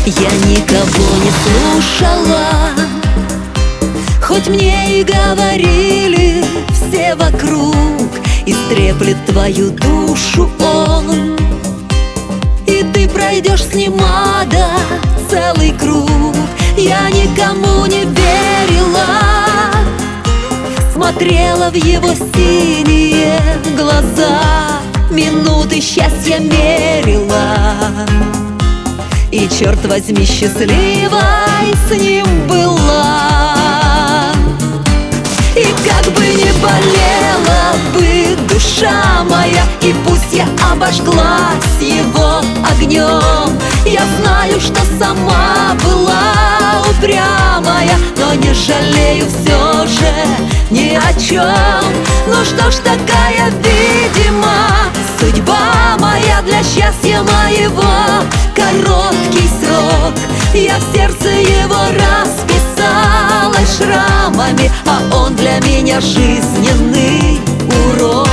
Я никого не слушала, хоть мне и говорили все вокруг, истреплет твою душу он, и ты пройдешь с ним ада целый круг. Я никому не верила, смотрела в его синие глаза, минуты счастья мерила, и, черт возьми, счастливой с ним была. И как бы ни болела бы душа моя, и пусть я обожглась его огнем, я знаю, что сама была упрямая, но не жалею все же ни о чем. Ну что ж, такая, видимо, судьба моя, для счастья моего короткий срок. Я в сердце его расписалась шрамами, а он для меня жизненный урок.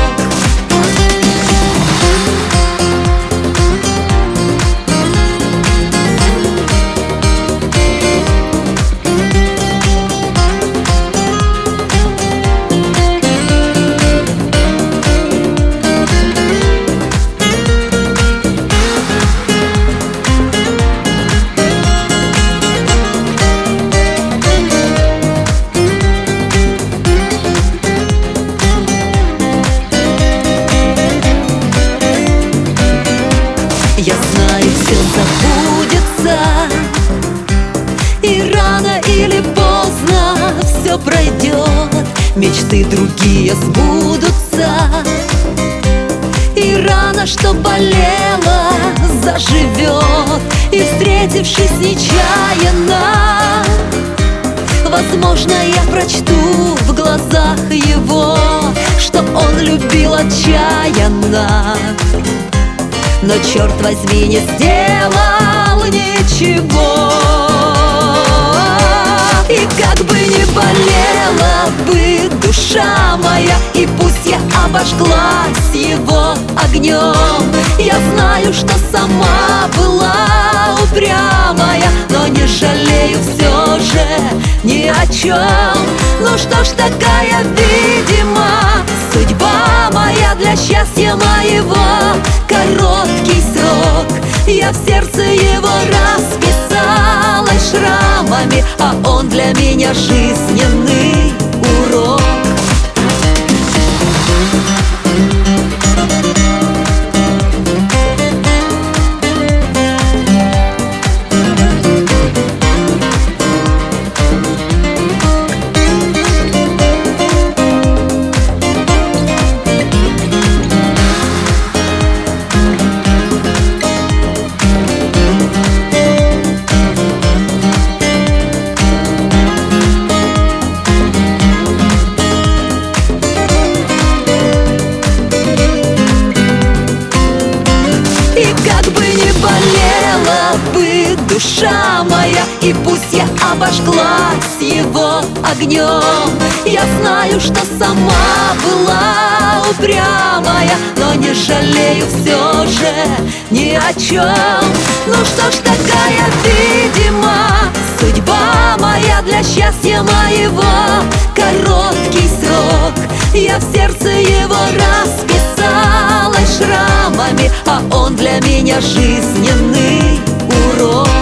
Я знаю, все забудется, и рано или поздно все пройдет, мечты другие сбудутся, и рана, что болела, заживет, и, встретившись нечаянно, возможно, я прочту в глазах его, что он любил отчаянно, но, черт возьми, не сделал ничего. И как бы ни болела бы душа моя, и пусть я обожглась его огнем, я знаю, что сама была упрямая, но не жалею все же ни о чем. Ну что ж, такая, видимо, судьба моя, для счастья моего короткий срок. Я в сердце его расписалась шрамами, а он для меня жизненный урок. И как бы ни болела бы душа моя, и пусть я обожглась его огнем, я знаю, что сама была упрямая, но не жалею все же ни о чем. Ну что ж, такая, видимо, судьба моя, для счастья моего короткий срок. Я в сердце его расписалась шрамами, а он для меня жизненный урок.